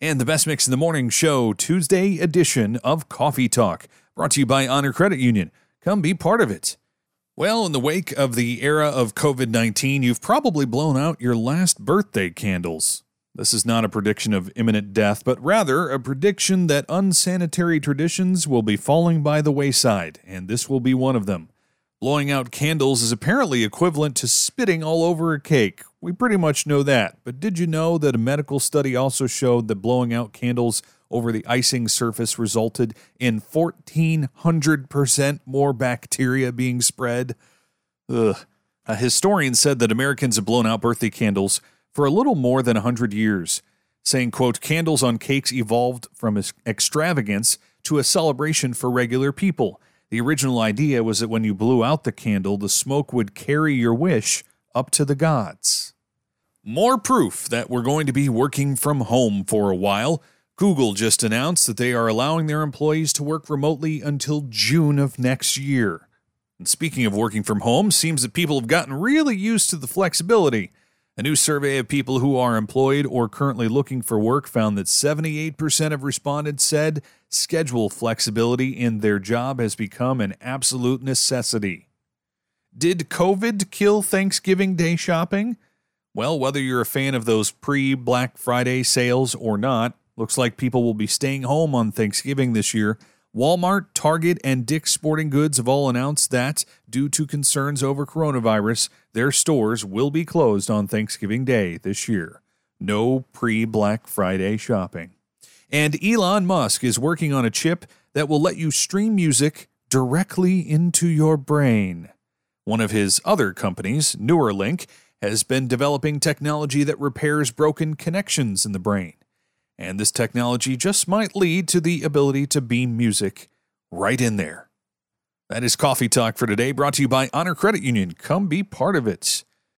And the Best Mix in the Morning Show, Tuesday edition of Coffee Talk, brought to you by Honor Credit Union. Come be part of it. Well, in the wake of the era of COVID-19, you've probably blown out your last birthday candles. This is not a prediction of imminent death, but rather a prediction that unsanitary traditions will be falling by the wayside, and this will be one of them. Blowing out candles is apparently equivalent to spitting all over a cake. We pretty much know that, but did you know that a medical study also showed that blowing out candles over the icing surface resulted in 1,400% more bacteria being spread? Ugh. A historian said that Americans have blown out birthday candles for a little more than 100 years, saying, quote, candles on cakes evolved from extravagance to a celebration for regular people. The original idea was that when you blew out the candle, the smoke would carry your wish up to the gods. More proof that we're going to be working from home for a while. Google just announced that they are allowing their employees to work remotely until June of next year. And speaking of working from home, seems that people have gotten really used to the flexibility. A new survey of people who are employed or currently looking for work found that 78% of respondents said schedule flexibility in their job has become an absolute necessity. Did COVID kill Thanksgiving Day shopping? Well, whether you're a fan of those pre-Black Friday sales or not, looks like people will be staying home on Thanksgiving this year. Walmart, Target, and Dick's Sporting Goods have all announced that, due to concerns over coronavirus, their stores will be closed on Thanksgiving Day this year. No pre-Black Friday shopping. And Elon Musk is working on a chip that will let you stream music directly into your brain. One of his other companies, Neuralink, has been developing technology that repairs broken connections in the brain. And this technology just might lead to the ability to beam music right in there. That is Coffee Talk for today, brought to you by Honor Credit Union. Come be part of it.